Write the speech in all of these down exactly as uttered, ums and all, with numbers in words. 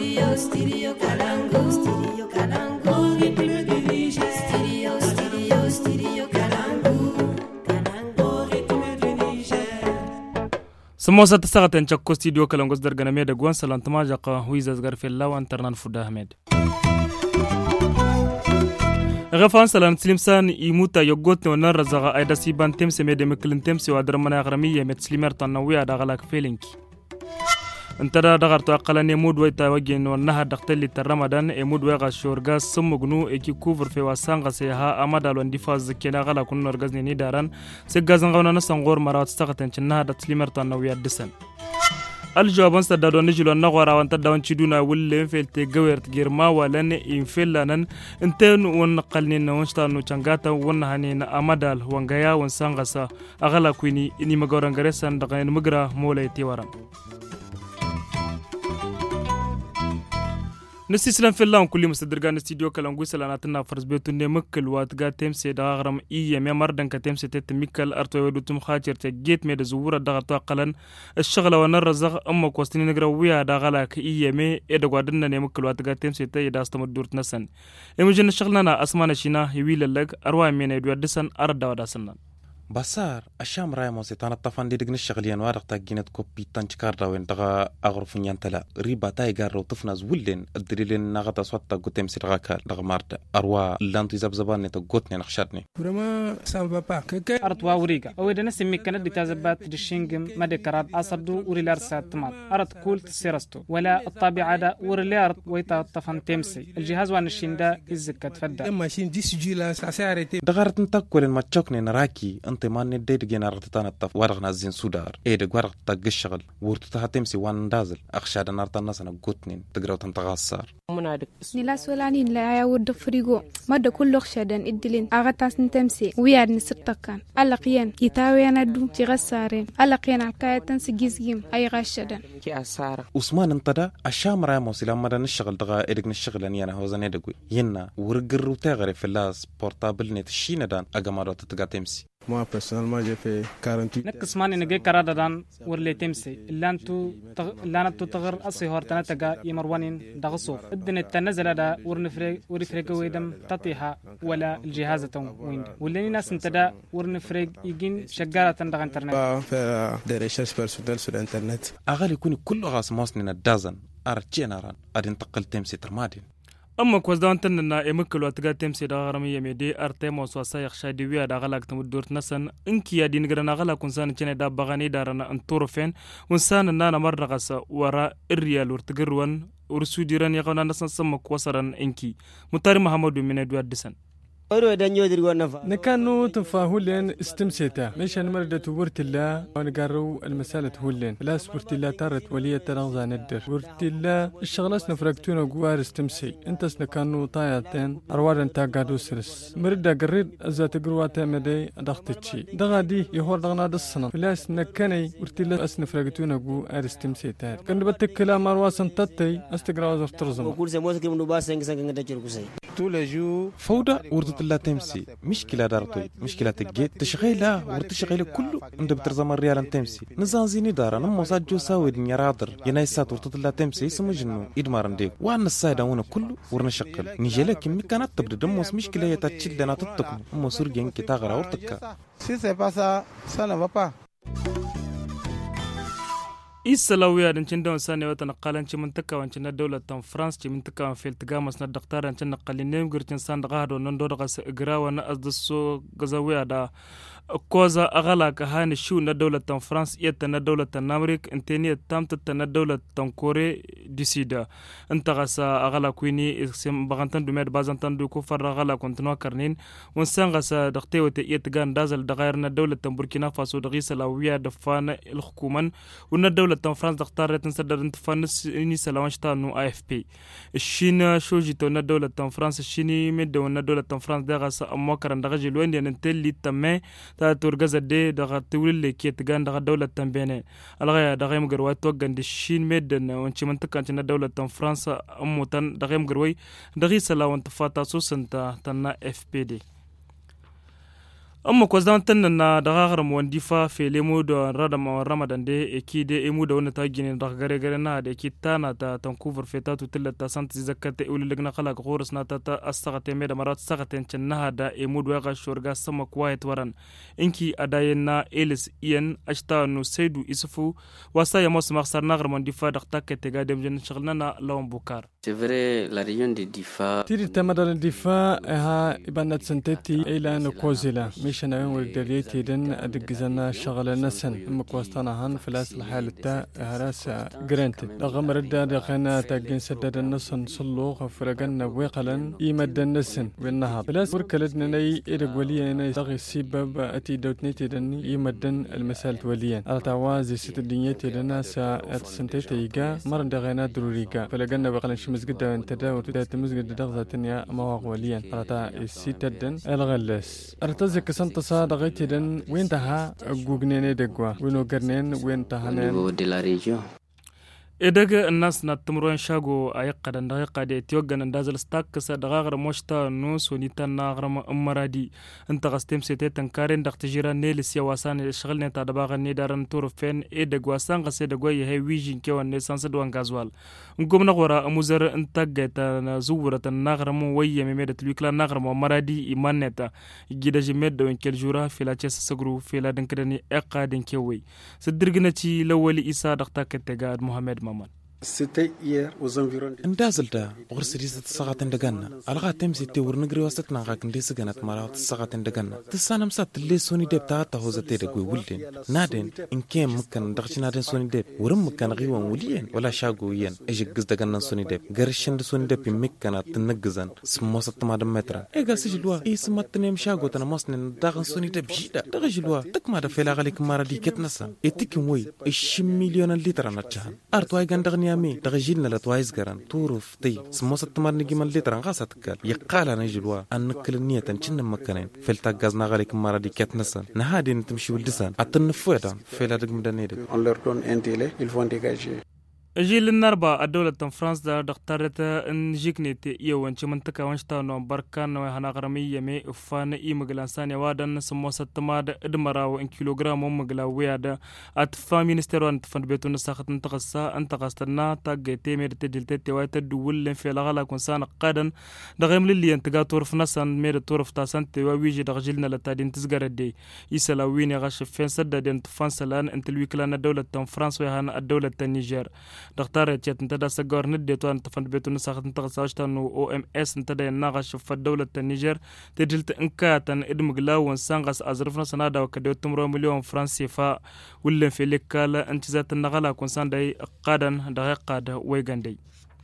Studio, studio Kalangu. Studio Kalangu. Studio, studio, studio Kalangu. Kalangu. سموسة تساغتن تشكو ستوديو كالانغوز درغنا ميدا غوان سلانتما جاقا هويزاز غرفي الله وانترنان فودا أحمد غفان سلام سليمسان يموتا يوغوت ونر رزاغا ايدا سيبان تمسي ميدا مكلن تمسي وادرمنا غرمية متسليمر تنوية داغلاك فيلينكي انتدا دغرتو اقلاني مود ويتا وجين ونها دقتلي ترمضان امود ويغا شورغاس سمغنو اكي كوفر في واسانغا سيها امادال واندفاز كينا غلا كون نرغزني نداران سغازن غونا نسنغور مرات استغتن چنها دتسليمر تنوية دسن الجوابان سدادو نجلو نغورا وانتا داون تشدونا ولين فيلتي غويرت غيرما ولن انفلانن انتن ونقلنين ونشتانو چنغاتا ونهانين امادال وانغايا ونسانغسا اغلا كويني اني مغورنغرسان دغين مغرا مولاي تيواران نسيسلام في الله كل مستدرجان استديو كلامغو سلاناتنا فرز بيتو نمكل واتغا تيمسي داغرم اي مي مردن كتيمسي تتميكل ارتو ودوتم خاطر تجيت ميد زوره دغتو قلن الشغله ونرزق اما كوستني نغرويا داغلاك اي مي ادغادن نمكل واتغا تيمسي تي داستم دورت نسن امجن شغلنا اسمانا شينا يويللك اروا مين يدو دسن اردا وداسن بسار الشام راي موسي تانا طفان دي دغن الشغليان وارق تاجينت كوبي تانشكار دا وين دغا اغرف نيانتلا ريبا تاي غارو طفناز ولين الدليلين نغتا سوتا غوتيم سيرغاكال دغ مارد اروا لانتو زبزبان نتا غوتني نخشاتني فريمون سا با با ارتوا وريغا او دنا سمي كند دي تازبات دشينغم مد كراب اصدو وريلار ساتمات ارت كولت سيرستو ولا الطابعه دا وريلار ويتا طفن تمسي الجهاز وان الشيندا ازكت فدا ماشين دي سجيلا ساسارتي دغارت نتاكل ما تشوكني نراكي تمان نديد جينا رغتتان الطف ورغنا زين سودار ايه دغ ورغ تاق الشغل ورتتها تمسي وان دازل اخشاد نارتا ناسنا غوتنين تغراو تنتغاسار نلاس ولانين لا يا ود فريغو مد كل خشدن ادلين اغتاس نتمسي وياد نستقان القيان يتاوي انا دو تغسارين القيان الكايتن سجيزيم اي غشدن كي اساره عثمان انتدا الشام راموس لما دن الشغل دغا ادغن الشغل اني انا هوزن ادغوي ينا ورغرو تغري في لاس بورتابل نت شيندان اغمادو تتغا تمسي moi personnellement j'ai fait quarante-huit نكس ماني نجي كرادا دان ورلي تمسي لانتو تغ... لانتو تغر اصي هورتنا تغا يمروانين دغصو ادن التنزل دا ورنفري ورفريق ويدم تطيها ولا الجهاز تو وين ولاني ناس انتدا ورنفريق يجين شغاله دغ انترنت faire des recherches personnelles sur internet اغالي يكون كل غاس موسننا دازن ارتشيناران ادن تقل تمسي ترمادين أما كوز دان تننا إمكل واتجاه تمسي دغرمية ميدي أرتيمو سواسا يخشى ديويا دغلاك تمدورت نسن إنكي يا دين غرنا غلا كونسان تشني دا بغاني دارنا انطورفين ونسان نانا مرغس وراء الريال ورتغروان ورسوديران يغونا نسن سمك وصران إنكي مطاري محمد من دوات دسن نكانو تفاهولين استمسيتا مشان مردة ورت الله ونقارو المسالة هولين لا سورت الله تارت ولية تنغزى ندر ورت الله الشغلاس نفرقتونا قوار استمسي انتس نكانو طاياتين اروار انتا قادو سرس مردة قريد ازا تقرواتا مدي اداختتشي دغا دي يهور دغنا دسنا فلاس نكاني ورت الله اس نفرقتونا قوار استمسيتا كان بتك كلام ارواسن تاتي استقراو زفترزم فوضى ورد الله تمسي مشكلة دارتوي مشكلة تجيت تشغيلها ورتشغيل كله عند بترزم الريال تمسي نزانزيني دارا نمو ساجو ساوي دنيا رادر ينايسات ورد الله تمسي اسمه جنو إدمارن ديك وعن السايدة هنا كله ورنشقل نيجي كمي كانت تبدأ دموس مشكلة يتاتشل دانا تتقن أمو سورجين كي تاغرا ورتكا si c'est pas ça ça ne va pas إسلاوية دنشن دون سنة وتنقلن شيء منطقة وانشنا دولة فرنسا شيء منطقة في التجامس ندكتور انشنا قلينيم قرتين سان دغادو نندور غس إجرا ونأزدسو غزاوية دا كوزا أغلا كهان شو ندولة فرنسا يت ندولة أمريكا انتني تامت ندولة كوريا دي سيدا انت غس أغلا كويني اسم بغنتن دمير بازنتن دو كفر أغلا كنتنوا كرنين ونسان غس دكتور يتجان دازل دغير ندولة بوركينا فاسو دغيس لاوية دفان الحكومة وندولة فرنسا دكتور تنسدر انتفانس إني سلامش تانو آي إف بي الشين شوجي تو ندولة فرنسا الشيني مدة وندولة فرنسا دغس أموكرن دغجي لوين ينتلي تمه تا تورغز دي دغ تولي كي تغان دغ دولة تنبينه الغا دغ مغروي توغن دي شين مدن وانشي منطقه تن دولة فرنسا اموتن دغ مغروي دغي سلا وانت فاتا سوسنتا تن اف بي دي amma ko zantan na da gagar mu wandi fa fele mu da radam ramadan de eki de emu da wani ta gine da gare gare na da eki tana ta Vancouver feta tu tilla ta santi zakata ulu ligna khala ko horas na ta ta astagate me da marat sagate na da emu da ga shurga sama quiet waran inki adayena elis ian ashta no saidu isufu wasa ya mos marsar nagar mu wandi fa da ta ke te ga dem jen shagna na lawan bukar. C'est vrai, la région de Difa. تيري تمدر الدفاع ها إبانة سنتتي إلى نكوزيلا مشان وين ودريتي دن أدقزنا شغل نسن مكوستانا هن فلاس الحالة تا هراس جرانتي رغم ردا دخنا تاجين سدد النسن صلوغ فرقنا ويقلا يمد النسن والنهار فلاس وركلتنا ني إرق وليا ني تغي السبب أتي دوتنيتي دن يمدن المسال وليا أرتوازي ست الدنيا تدنا سا سنتتي يجا مرن دغنا دروريجا فلقنا ويقلا مزقد انت داور تات مزقد دغزة تنيا مواق وليا رتا السيتدن الغلس ارتزك سنت صاد غيتدن وين تها غوغنين دغوا وينو غرنين وين تهانن de la région. إدغ الناس نتمرون شاغو أيقظ دقيقة دي تيوغن اندازل ستاكس دغاغر موشتا نوس ونيتان ناغرم أمرادي انت غستيم سيتي تنكارين دغ تجيران نيل سيواسان الشغل نتا دباغ نيدارن تورفين إدغ واسان غسي دغوي يهي ويجين كيوان نيسانس دوان غازوال نقوم نغورا أموزر انتاقيتا زورة ناغرم ويا ميميدة الويكلا ناغرم أمرادي إيمان نتا جيدا جميد دوين كيل جورا فيلا تيس سغرو فيلا دنكراني إقا دين كيوي سدرغنتي لولي إيسا دغتاك تغاد محمد C'était hier aux environs de اندازل دا غرسريزة الساعات اندقنا الغا تمسي تور نقري واسطنا غاك نديس غنات مرات الساعات اندقنا تسانا مسات اللي سوني ديب تاتا هوزا تيرقوي ولدين نادين ان كان مكان دغش نادين سوني ديب ورم مكان غيوان وليين ولا شاقويين اجي قز دقنا سوني ديب غرشن سوني ديب مكانا تنقزن سموسة تمادم مترا ايقا سجلوا اي سمات تنيم شاقو تنا مصنين داغن سوني ديب جيدا دغجلوا تك مادا فيلا غاليك مارا دي كتنسا اتكم وي اشم مليون الليتر نتشان ارتواي غندغني مي دغجيلنا لتوايز غران تورف تي سموسة تمار نجي من لتر غاسة تكال يقال نجلوا أن نكل النية تنشن مكانين فلتا غازنا غاليك مرة دي كاتنسان نهادي نتمشي ولدسان أتنفويتا فيلا دق مدنيدك on leur donne un délai, ils vont dégager. جيل النربة الدولة فرنسا دا دختارت ان جيكنيت يوان چه منطقة وانشتا نو بركان نو هنا غرمي يمي افان اي مغلانسان يوادن سموسة تماد ادمراو ان كيلوغرام ومغلا ويادا اتفا مينستيروان تفند بيتو نساخت انتقصا انتقصتنا تاقيتي ميرتي دلتي تيوايتا دولن في لغالا كونسان قادن دا غيم للي انتقا تورف نسان مير تورف تاسان تيوا ويجي دا جيلنا لتادين تزغر دي يسلا وين يغاش فين سدا دين تفانسلان انت الويكلان الدولة فرنسا ويهانا الدولة النيجر دكتور تشت انت دا سجار ندي تو انت فند بيتو نساخت انت قصاشتا نو او ام اس انت دا ناغش في الدولة النيجر تجلت انكاتن ادمغلاو وانسانغس ازرفنا سنادا وكدو تمرو مليون فرنسي فا ولن في لكالا انت ذات النغلا كونسان داي قادن دقيقة دا ويغاندي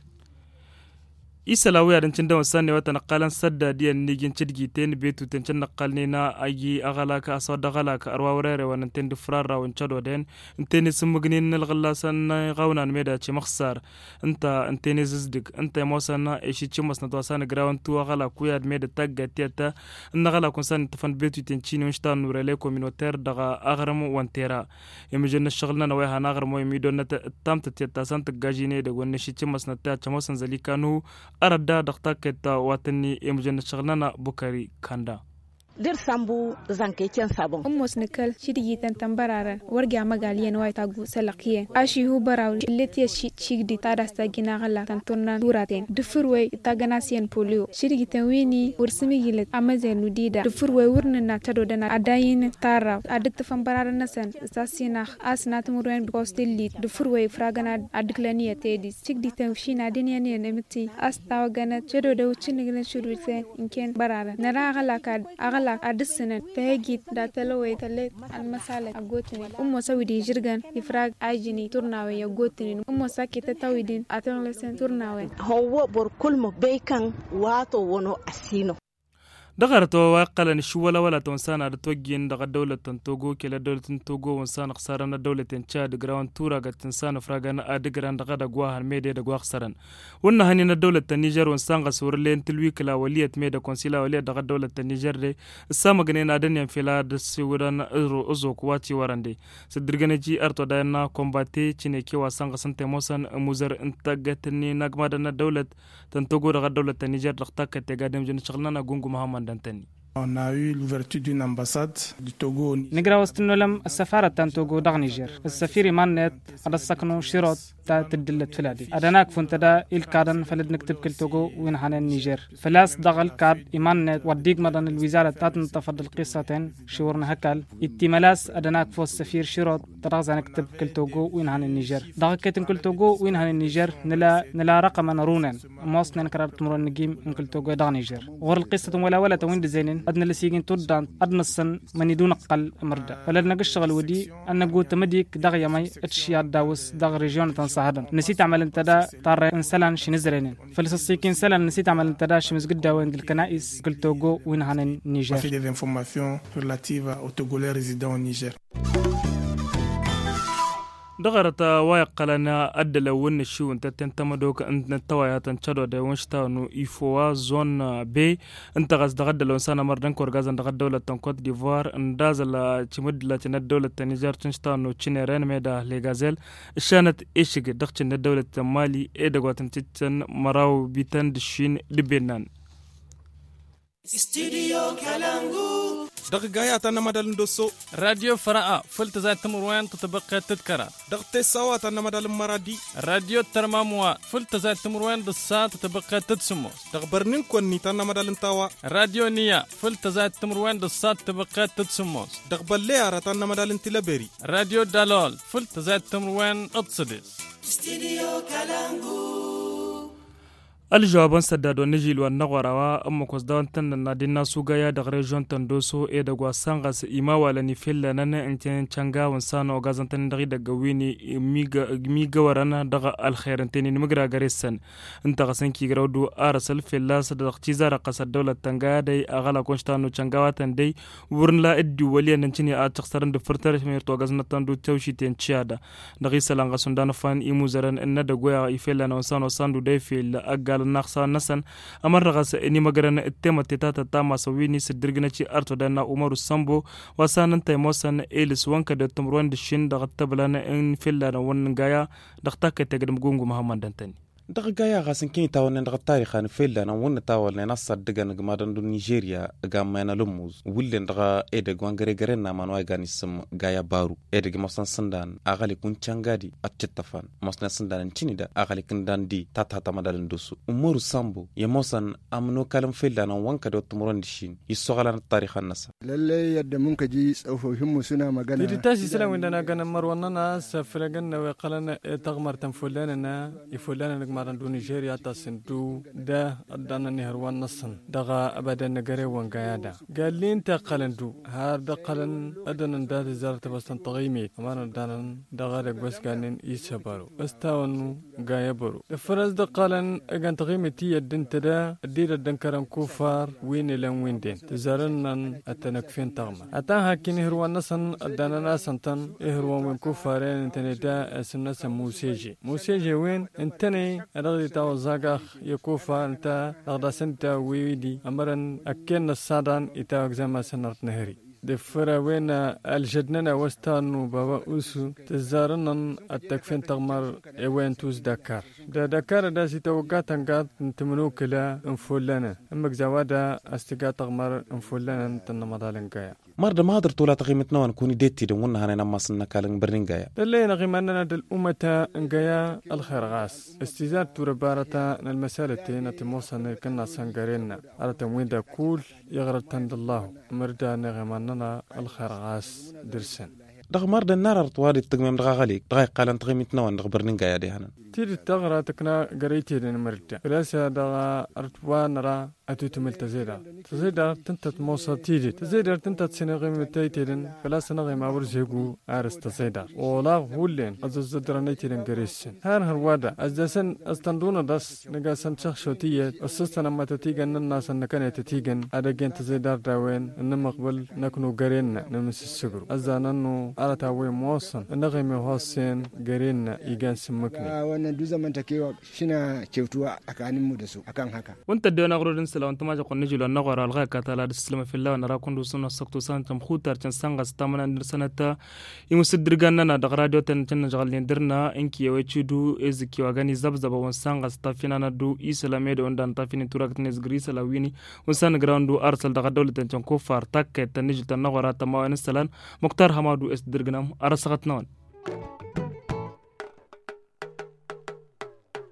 إسلاوي أدن تندون سنة وتنقلن سد دي النيجين تدقي تين بيتو تنشن نقلنينا أي أغلاك أصاد أغلاك أرواورير وننتين دفرار ونشادو دين انتين سمغنين الغلاسان غاونا ميدا چه مخصار انت انتين ززدق انت موسانا ايشي چه مصنا تواسان غراون تو أغلاك وياد ميدا تاقا تيتا ان أغلاك ونسان تفن بيتو تنشين ونشتان نوريلي كومينوتير دغا أغرم وانتيرا يمجن الشغلنا نويها نغرم ويميدون نتامت تيتا سانت غاجيني دغ ونشي چه مصنا تا چه موسان زليكانو أردا دختاكتا واتني يمجن شغلنا بكاري كاندا dir sambu zanke ken sabon ummos nikal shidigi tan tambararan warga magaliyan way tagu salaqiye ashi hu baraw letiya shigdi tadasta gina gala tan tunna duraten dufurwe taganasiyan polio shidigi tan wini ursimi gilet amazen nudida dufurwe wurnna tado dana adayin tara adik tafan bararan nasan sasina asnat murwen bikostilli dufurwe fragana adiklaniya tedi shigdi tan shina diniyan nemti astawa gana tado da wucin shurute inken bararan nara gala kad agala adisna tahegi da talaway talet almasala agotini ummo sawidi jirgan ifrag ajini turnawe ya gotini ummo sakita tawidin atong lesen turnawe hawo bor kulmo beykan wato wono asino دغرتو واقلا شولا ولا تونسان على توجين دغ دولة توغو كلا دولة توغو ونسان خسارنا دولة تشاد جراون تورا قد تنسان فراغنا ادغران دغ دغوا الميديا دغوا خسرن ونا هنينا دولة النيجر ونسان غسور لين تلوي كلا وليه ميدا كونسيلا وليه دغ دولة النيجر السما غنينا دنيا فيلا دسوران ازرو ازو كواتي وراندي سدرغنجي ارتو دانا كومباتي تشينيكي واسان غسنت موسان موزر انتغتني نغمادنا دولة تنتوغو دغ دولة النيجر دغتاك تيغادم جن شغلنا غونغو محمد دانتني نقرا وستنو لم السفارة تان توغو دغ نيجر السفير مانت على السكنو شيروت تا تدلت فلادي أدناك فنتدا الكادن فلد نكتب كل توغو وين هانا النيجر فلاس دغل كاد إيمانت وديك مدن الوزارة تاتن تفضل القصتين شورنا هكال اتملاس أدناك فو السفير شيروت ترغز نكتب كل توغو وين هانا النيجر دغ كتن كل توغو وين هانا النيجر نلا نلا رقم نرونن موصنا نكرر تمر نجيم ان كل توغو دغ نيجر غور القصة ولا ولا توين دزينين أدنى لسيجين تودان أدنى السن من يدون قل مردا فلنا نشتغل ودي أن نقول تمديك دغ يمي اتشيا داوس دغ ريجيون تنصهدن نسيت عمل انتدا طار انسلان شنزرين فلسطين سلان نسيت عمل انتدا شمس قد وين الكنائس كل توغو وين هان النيجر في des informations relatives aux Togolais résidant au Niger. دغرتا وايقلنا أدل ون الشو انت تنتمدوك انت نتوايا تنشدو دي ونشتا نو إيفوا زون بي انت غاز دغد لو انسانا مردن كورغازان دغد دولة تنكوت ديفوار اندازل تمد لتن الدولة تنجار تنشتا نو تشينيرين ميدا لغازيل الشانت إيشيق دغتن الدولة مالي ايدغو تنتتن مراو بيتن دشين لبنان استوديو كالانغو دغ جايات أنا مدال ندوسو راديو فراء فلت زي تمروين تطبق تذكرة دغ تساوات أنا مدال مرادي راديو ترماموا فلت زي تمروين دسات تطبق تتسمو دغ برنين كوني تانا مدال نتاوا راديو نيا فلت زي تمروين دسات تطبق تتسمو دغ بليارة تانا مدال انتلابيري راديو دالول فلت زي تمروين اتصدس استوديو كالانغو الجوابان سدادو نجيل والنغوراوا أما كوزدان تن نادينا سوغايا دغ ريجون تندوسو إيه دغوا سانغاس إيما ولا نفيل لنا انتين تشانغا ونسانو غازان تن دغي دغويني ميغا ميغا ورنا دغ الخير انتين نمغرا غريسن انت غسن كي غرودو ارسل فيلاس دغ تيزار قص الدولة تنغا دي اغلا كونشتانو تشانغاواتن دي ورنلا ادي ولي ننتيني اتخسرن دفتر ميرتو غازن تندو توشي تن تشادا دغي سلانغا سندان فان ايمو زرن ان دغوا يفيل لنا ونسانو ساندو دي فيل أغا النقص نسن أمر رغس إني مجرن التيمة تتا تام سويني سدرجنا شيء أرتو دنا عمر السامبو وسان تيموسن إلس وانك دتمرون دشين دغت بلنا إن فيلنا ونجايا دغتك تقدم جونجو محمد دنتني دغ جايا غاسن كين تاون دغ تاريخ ان فيلنا ون تاول نص دغن غمادن دو نيجيريا غامانا لوموز ولن دغ ايد غوانغري غرنا مانواي غانيسم جايا بارو ايد غمسن سندان اغالي كون تشانغادي اتشتفان مسنا سندان تشينيدا اغالي كندان دي تاتا تمدال ندوسو امور سامبو يموسن امنو كلام فيلنا وانك دو تمرون دشين يسوغلان تاريخ الناس للي يد ممكن جيس او فهم سنا مغانا دي تاسي سلام عندنا غنا مرواننا سفرغن وقلنا تغمر تنفلنا يفلنا مارن دو نيجيريا تاسندو دا ادانا نهروان نصن دغا ابدا نغري وانغايادا قالين تقلندو هار دقلن ادنا داد زارت بستن تغيمي امانه دانن دغا دغ بس كانن يسبرو استاونو غايبرو فرز دقلن اغان تغيمي تي دنتدا دير دنكرن كفار وين لن وين دين تزارنن اتنكفين تغما اتا هكين هروان نصن ادانا ناسنتن هروان من كفارين تندا اسنس موسيجي موسيجي وين انتني رغدي تاو زاغخ يكوفا انت رغدا سنتا ويدي امرن اكن الصادان اتا اكزاما سنرت نهري دفرا وين الجدننا وستانو بابا اوسو تزارنن التكفين تغمر وين توز دكار دا دكار دا سي توقاتن قاد نتمنوك لا انفولنا امك زوادا استقا تغمر انفولنا تنمضالن مرد ما هدر طولة قيمتنا ونكوني ديتي دمونا هانا نماسنا كالن برنين جايا دلينا قيمنا دل أمتا نجايا الخير غاس استزاد توربارتا المسالتين تموصنا كنا سنجرينا على تموين دا كول يغرب تند الله مردا نغمنا الخير غاس درسن دغ مرد النار رطوالي التقميم دغا غاليك دغا قالن تقيمتنا ونغ برنين جايا دي هانا تيري تغرى تكنا قريتي دين مردا فلاسا دغا رطوان را أتو تمل تزيدا تزيدا تنتت موصى تيجي تزيدا تنتت سنغي متايتين فلا سنغي ما ورزيقو عارس تزيدا ولا هولين أزوز درانيتين قريسين هان هروادا أزدسن أستندونا داس نقاسن شخشوتية أسستنا ما تتيجن الناس أنكنا تتيجن أدقين تزيدا داوين إنما قبل نكونو قرين نمس السقر أزانانو arata wai mosan ndaga mai hosen garin na igan simmakne wannan duk zamantakewa shina kyautuwa tsakanin mu da su akan haka wanta da na gurin sala wanta maja konni jilo na gwara alga ka tala da islama fillah na rakun du sunna sakto san tam khutar can sanga stamana ndir sanata imusiddirgan na da radio tan tan jagalin dirna inki yawe chudu eziki wa gani zabzaba wan sanga stafina na du islame da ondan tafini turak nes grisa la wini wan san groundu arsal da dawlatan can ko far takke tan nijil tan na gwara tamawa salan muktar hamadu es dirgnam arasagat nawan